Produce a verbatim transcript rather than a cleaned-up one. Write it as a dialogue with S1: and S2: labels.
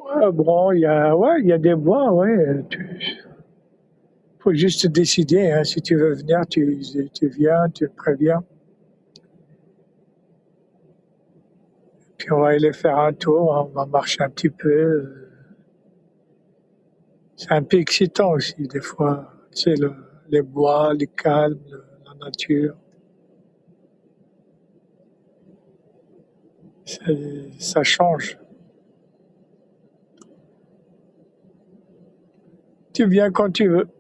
S1: Ouais, bon, il y a, ouais, il y a des bois, ouais. Tu, faut juste décider, hein, si tu veux venir, tu, tu viens, tu préviens. Puis on va aller faire un tour, on va marcher un petit peu. C'est un peu excitant aussi, des fois. Tu sais, le, les bois, les calmes, le- la nature. C'est- Ça change. Tu viens quand tu veux.